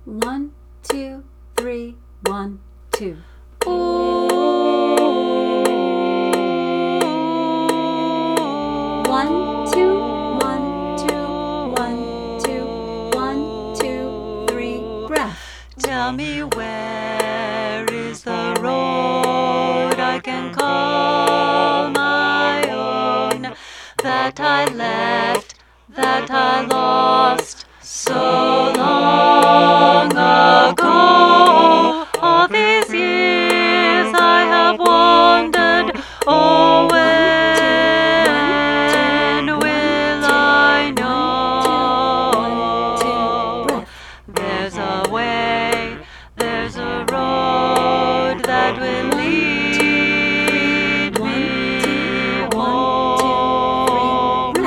1, 2, 3, 1, 2. Ooh. 1, 2, 1, 2, 1, 2, 1, 2, 3, breath. Tell me, where is the road I can call my own, that I left, that I lost so long ago? All these years I have wandered. Oh, when will I know? There's a way, there's a road that will lead me home.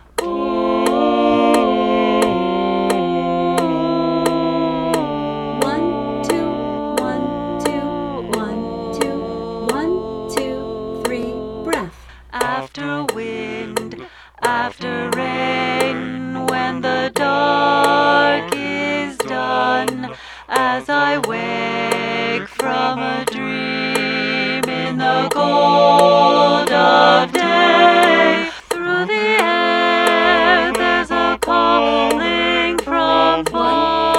One, two, 1, 2, 1, 2, 1, 2, 3, breath. After wind, after rain, when the dark is done, as I wake from a dream in the cold of day, through the air there's a calling from far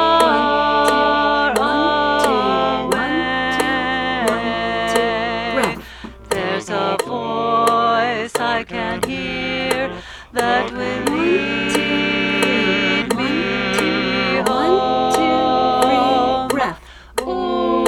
away. There's a voice I can hear that will lead me home. Breath. Ooh.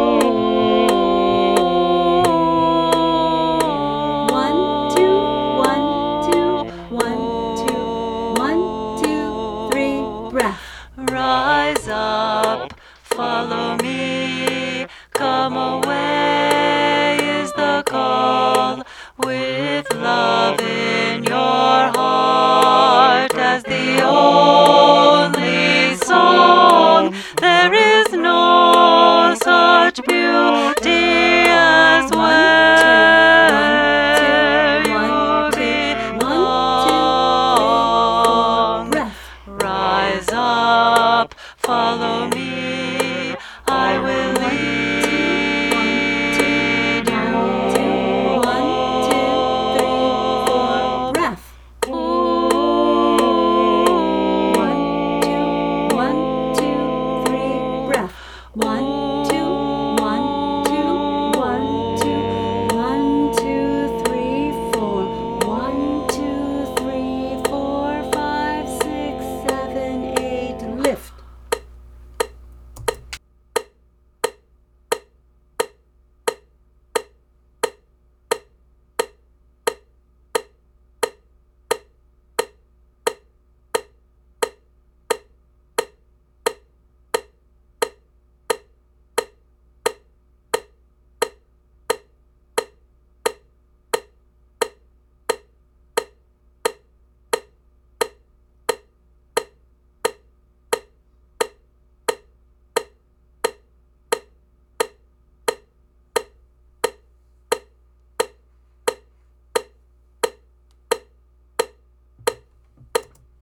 1, 2, 1, 2, 1, 2, 1, 2, 3, breath. Rise up, follow me, come away is the call, with love in your heart as the only song. There is no such beauty as where you belong. Breath. Rise up.